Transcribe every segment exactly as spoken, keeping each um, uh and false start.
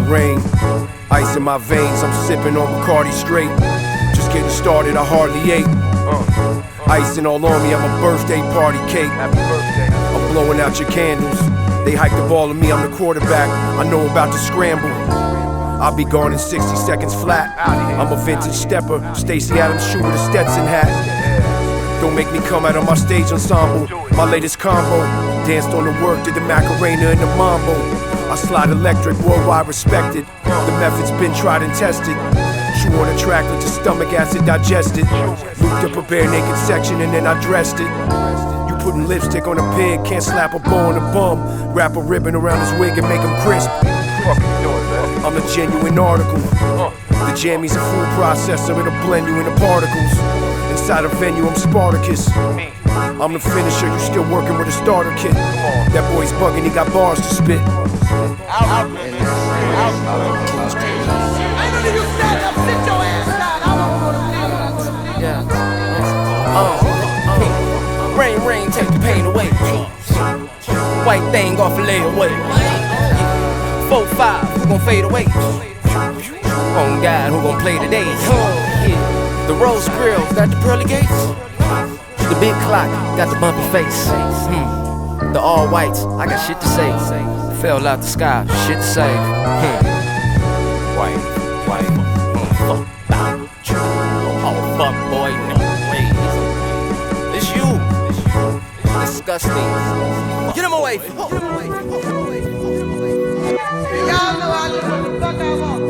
the rain. Ice in my veins, I'm sipping on Bacardi straight. Just getting started, I hardly ate. Icing all on me, I'm a birthday party cake. I'm blowing out your candles. They hike the ball to me, I'm the quarterback. I know about the scramble. I'll be gone in sixty seconds flat. I'm a vintage stepper, Stacey Adams shoe with a Stetson hat. Don't make me come out of my stage ensemble. My latest combo, danced on the work, did the Macarena and the Mambo. I slide electric, worldwide respected. The method's been tried and tested. Chew on a track, let your stomach acid digest it. Looped up a bare naked section and then I dressed it. You putting lipstick on a pig, can't slap a bow on a bum. Wrap a ribbon around his wig and make him crisp. I'm a genuine article. The jammy's a food processor, it'll blend you into particles. Inside a venue, I'm Spartacus. I'm the finisher, you still working with a starter kit. That boy's bugging, he got bars to spit. Uh, rain, rain, take the pain away. White thing off a layaway. Four, five, who gon' fade away? On God, who gon' play today? The rose grill, got the pearly gates. The big clock, got the bumpy face. Hmm. The all whites, I got shit to say. Fell out the sky, shit to say. Hmm. White, white, mm, fuck about you. Oh fuck boy, no way. It's you. Disgusting. Get him away from me. Y'all know I just what the fuck I want.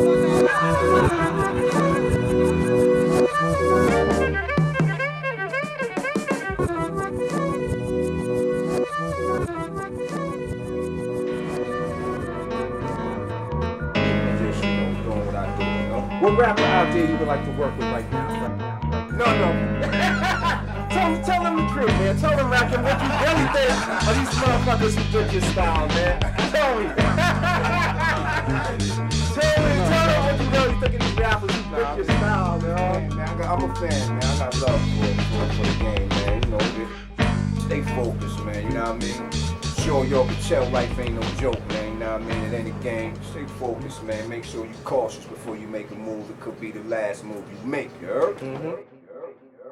What rapper out there you would like to work with right now? No, no. tell, tell them the truth, man. Tell them, Rakim, what you really think of these motherfuckers who took your style, man. Tell me. tell me, tell them what you really think of these rappers who took your style, man. man I got, I'm a fan, man. I got love for, for, for the game, man. You know, stay focused, man. You know what I mean? Sure, y'all can tell life ain't no joke, man. You know what I mean? It ain't a game. Stay focused, man. Make sure you cautious before you make a move. It could be the last move you make, you heard? Mm-hmm.